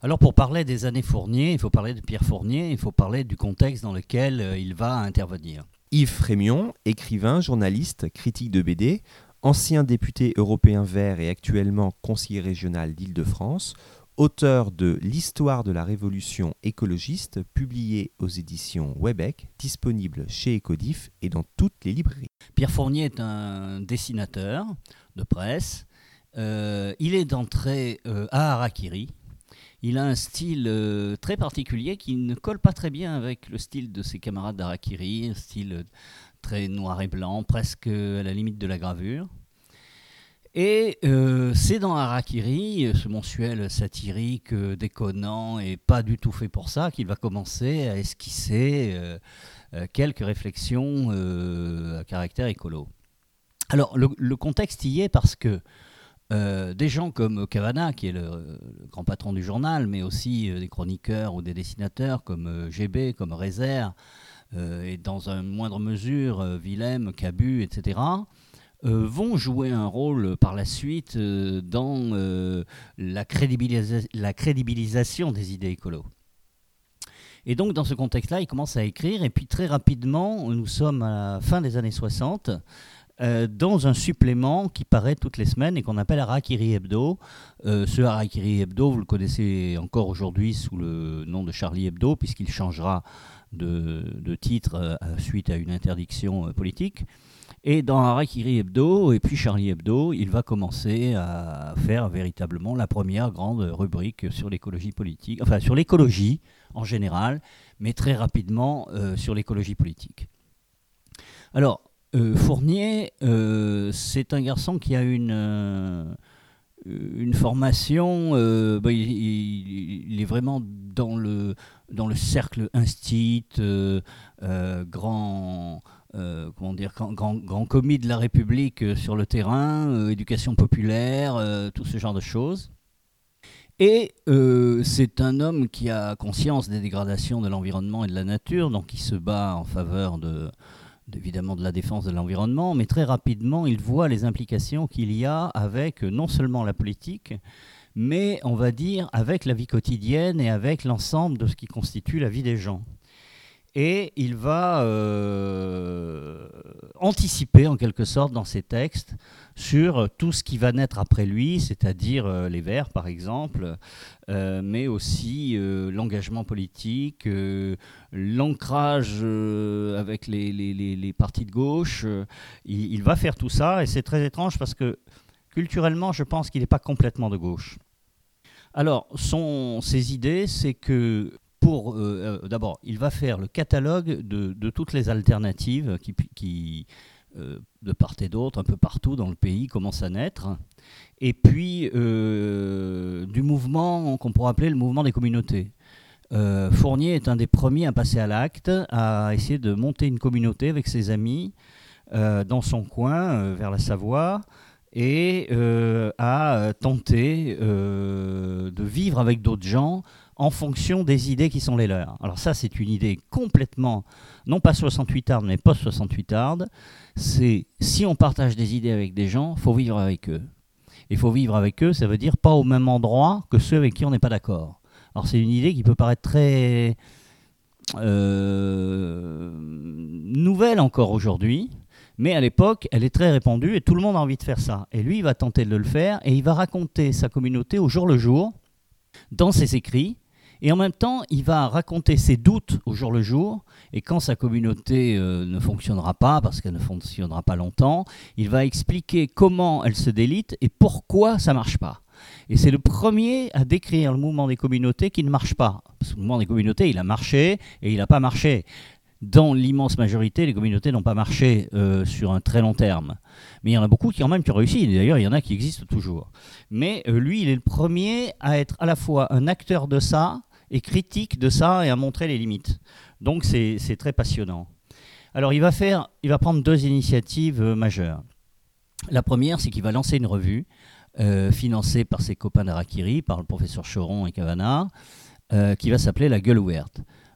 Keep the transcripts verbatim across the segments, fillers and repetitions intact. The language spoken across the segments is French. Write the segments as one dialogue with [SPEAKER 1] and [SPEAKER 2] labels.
[SPEAKER 1] Alors pour parler des années Fournier, il faut parler de Pierre Fournier, il faut parler du contexte dans lequel euh, il va intervenir.
[SPEAKER 2] Yves Frémion, écrivain, journaliste, critique de B D, ancien député européen vert et actuellement conseiller régional d'Île-de-France, auteur de L'histoire de la révolution écologiste, publié aux éditions Webec, disponible chez Ecodif et dans toutes les librairies.
[SPEAKER 1] Pierre Fournier est un dessinateur de presse. Euh, il est d'entrée euh, à Harakiri. Il a un style euh, très particulier qui ne colle pas très bien avec le style de ses camarades d'Harakiri, un style euh, très noir et blanc, presque à la limite de la gravure. Et euh, c'est dans Harakiri, ce mensuel satirique, euh, déconnant et pas du tout fait pour ça, qu'il va commencer à esquisser euh, euh, quelques réflexions euh, à caractère écolo. Alors le, le contexte y est parce que euh, des gens comme Cavana, qui est le, le grand patron du journal, mais aussi euh, des chroniqueurs ou des dessinateurs comme euh, G B, comme Rézère, euh, et dans une moindre mesure euh, Willem, Cabu, et cetera, Euh, vont jouer un rôle par la suite euh, dans euh, la, crédibilisa- la crédibilisation des idées écolo. Et donc dans ce contexte-là, il commence à écrire, et puis très rapidement, nous sommes à la fin des années soixante, euh, dans un supplément qui paraît toutes les semaines et qu'on appelle Harakiri Hebdo. Euh, ce Harakiri Hebdo, vous le connaissez encore aujourd'hui sous le nom de Charlie Hebdo, puisqu'il changera de, de titre euh, suite à une interdiction euh, politique. Et dans Harakiri Hebdo et puis Charlie Hebdo, il va commencer à faire véritablement la première grande rubrique sur l'écologie politique, enfin sur l'écologie en général, mais très rapidement euh, sur l'écologie politique. Alors, euh, Fournier, euh, c'est un garçon qui a une, euh, une formation, euh, bah, il, il, il est vraiment dans le, dans le cercle instit, euh, euh, grand... Euh, comment dire, grand, grand, grand commis de la République euh, sur le terrain, euh, éducation populaire, euh, tout ce genre de choses. Et euh, c'est un homme qui a conscience des dégradations de l'environnement et de la nature, donc il se bat en faveur de, de, évidemment de la défense de l'environnement, mais très rapidement il voit les implications qu'il y a avec euh, non seulement la politique, mais on va dire avec la vie quotidienne et avec l'ensemble de ce qui constitue la vie des gens. Et il va euh, anticiper en quelque sorte dans ses textes sur tout ce qui va naître après lui, c'est-à-dire euh, les Verts par exemple, euh, mais aussi euh, l'engagement politique, euh, l'ancrage euh, avec les, les, les, les partis de gauche. Euh, il, il va faire tout ça et c'est très étrange parce que culturellement je pense qu'il n'est pas complètement de gauche. Alors son, ses idées, c'est que Pour, euh, euh, d'abord, il va faire le catalogue de, de toutes les alternatives qui, qui euh, de part et d'autre, un peu partout dans le pays, commencent à naître. Et puis, euh, du mouvement qu'on pourrait appeler le mouvement des communautés. Euh, Fournier est un des premiers à passer à l'acte, à essayer de monter une communauté avec ses amis euh, dans son coin, euh, vers la Savoie, et euh, à tenter euh, de vivre avec d'autres gens en fonction des idées qui sont les leurs. Alors ça, c'est une idée complètement, non pas soixante-huitarde, mais post-soixante-huitarde. C'est, si on partage des idées avec des gens, il faut vivre avec eux. Il faut vivre avec eux, ça veut dire pas au même endroit que ceux avec qui on n'est pas d'accord. Alors c'est une idée qui peut paraître très euh, nouvelle encore aujourd'hui, mais à l'époque, elle est très répandue et tout le monde a envie de faire ça. Et lui, il va tenter de le faire et il va raconter sa communauté au jour le jour, dans ses écrits. Et en même temps, il va raconter ses doutes au jour le jour. Et quand sa communauté euh, ne fonctionnera pas, parce qu'elle ne fonctionnera pas longtemps, il va expliquer comment elle se délite et pourquoi ça ne marche pas. Et c'est le premier à décrire le mouvement des communautés qui ne marche pas. Parce que le mouvement des communautés, il a marché et il n'a pas marché. Dans l'immense majorité, les communautés n'ont pas marché euh, sur un très long terme. Mais il y en a beaucoup qui, quand même, qui ont réussi. D'ailleurs, il y en a qui existent toujours. Mais euh, lui, il est le premier à être à la fois un acteur de ça et critique de ça et à montrer les limites. Donc, c'est, c'est très passionnant. Alors, il va, faire, il va prendre deux initiatives euh, majeures. La première, c'est qu'il va lancer une revue euh, financée par ses copains d'Harakiri, par le professeur Choron et Cavana, euh, qui va s'appeler La Gueule ouverte.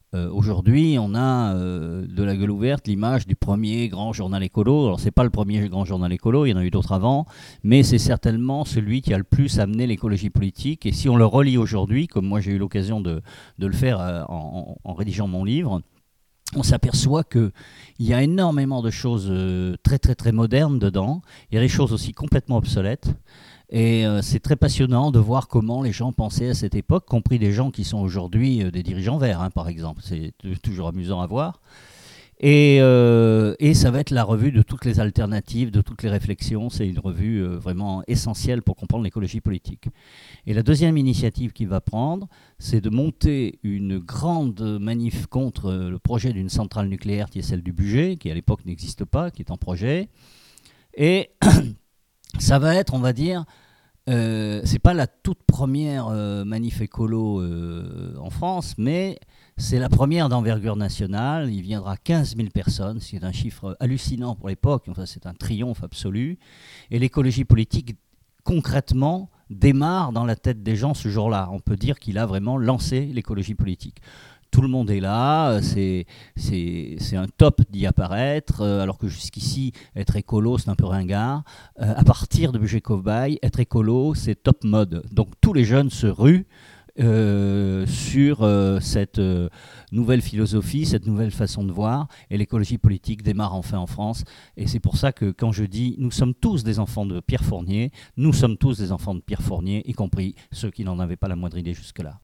[SPEAKER 1] Euh, aujourd'hui, on a euh, de la gueule ouverte l'image du premier grand journal écolo. Alors, c'est pas le premier grand journal écolo, il y en a eu d'autres avant, mais c'est certainement celui qui a le plus amené l'écologie politique. Et si on le relit aujourd'hui, comme moi j'ai eu l'occasion de, de le faire euh, en, en rédigeant mon livre, on s'aperçoit qu'il y a énormément de choses euh, très très très modernes dedans. Il y a des choses aussi complètement obsolètes. Et euh, c'est très passionnant de voir comment les gens pensaient à cette époque, compris des gens qui sont aujourd'hui euh, des dirigeants verts, hein, par exemple. C'est t- toujours amusant à voir. Et, euh, et ça va être la revue de toutes les alternatives, de toutes les réflexions. C'est une revue euh, vraiment essentielle pour comprendre l'écologie politique. Et la deuxième initiative qu'il va prendre, c'est de monter une grande manif contre euh, le projet d'une centrale nucléaire qui est celle du Bugey, qui à l'époque n'existe pas, qui est en projet. Et ça va être, on va dire, euh, c'est pas la toute première euh, manif écolo euh, en France, mais c'est la première d'envergure nationale. Il viendra quinze mille personnes, c'est un chiffre hallucinant pour l'époque, enfin, c'est un triomphe absolu. Et l'écologie politique, concrètement, démarre dans la tête des gens ce jour-là. On peut dire qu'il a vraiment lancé l'écologie politique. Tout le monde est là, c'est, c'est, c'est un top d'y apparaître, euh, alors que jusqu'ici, être écolo, c'est un peu ringard. Euh, à partir de Bugey Cowboy, être écolo, c'est top mode. Donc tous les jeunes se ruent euh, sur euh, cette euh, nouvelle philosophie, cette nouvelle façon de voir, et l'écologie politique démarre enfin en France. Et c'est pour ça que quand je dis « nous sommes tous des enfants de Pierre Fournier », nous sommes tous des enfants de Pierre Fournier, y compris ceux qui n'en avaient pas la moindre idée jusque-là.